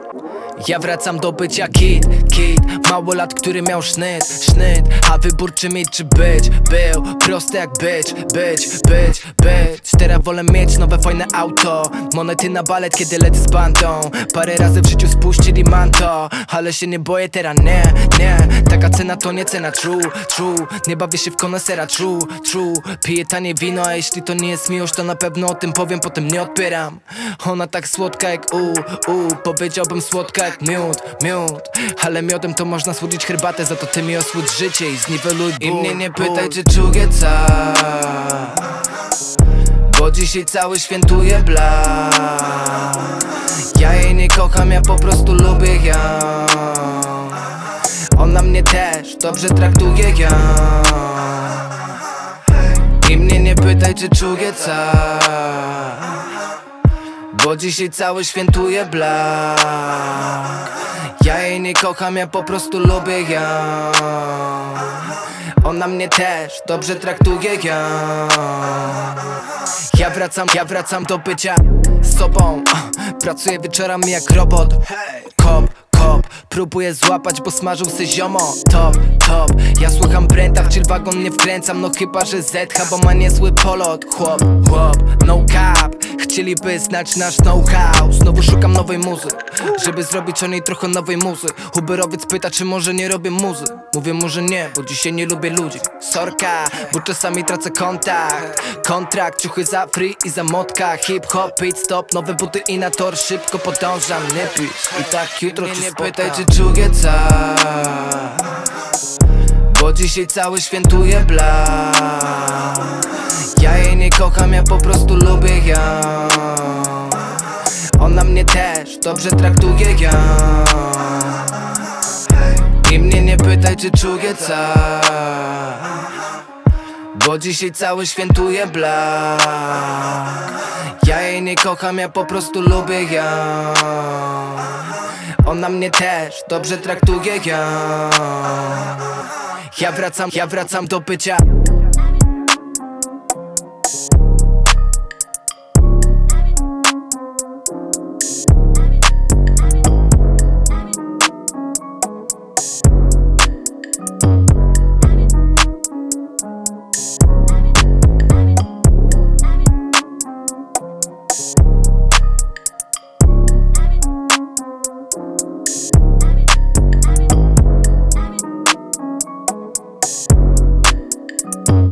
Ja wracam do bycia kid, małolat, który miał sznyt, a wybór czy mieć czy być, był prosty jak być. Teraz wolę mieć nowe fajne auto, monety na balet kiedy lecę z bandą. Parę razy w życiu spuścili manto, ale się nie boję teraz, nie. Taka cena to nie cena, true. Nie bawię się w konesera, true. Piję tanie wino, a jeśli to nie jest miłość, to na pewno o tym powiem, potem nie odbieram. Ona tak słodka jak powiedziałbym słodka jak miód. Ale miodem to można słodzić herbatę, za to ty mi osłódź życie i zniweluj ból. I mnie nie pytaj czy czuję bo dzisiaj cały świętuję blask. Ja jej nie kocham, ja po prostu lubię ją. Ona mnie też dobrze traktuje ją. I mnie nie pytaj czy czuję bo dzisiaj cały świętuję blask. Ja jej nie kocham, ja po prostu lubię ją. Ona mnie też dobrze traktuje ją. Ja wracam do bycia sobą. Pracuję wieczorami jak robot. Kop, próbuję złapać, bo smażył se ziomo. Top, ja słucham Brenta, w chill wagon nie wkręcam. No chyba, że ZH, bo ma niezły polot. Chłop, no cap. Chcieliby znać nasz know-how. Znowu szukam nowej muzy, żeby zrobić o niej trochę nowej muzy. Uberowiec pyta, czy może nie robię muzy. Mówię mu, że nie, bo dzisiaj nie lubię ludzi. Sorka, bo czasami tracę kontrakt, ciuchy za free i za motka. Hip-hop, pit stop, nowe buty i na tor. Szybko podążam, nie pisz i tak jutro ci spotkam. Nie pytaj, czy czuję bo dzisiaj cały świętuję blask. Ja jej nie kocham, ja po prostu lubię ją. Ona mnie też dobrze traktuje ją. I mnie nie pytaj, czy czuję bo dzisiaj cały świętuję blask. Ja jej nie kocham, ja po prostu lubię ją. Ona mnie też dobrze traktuje ją. Ja wracam do bycia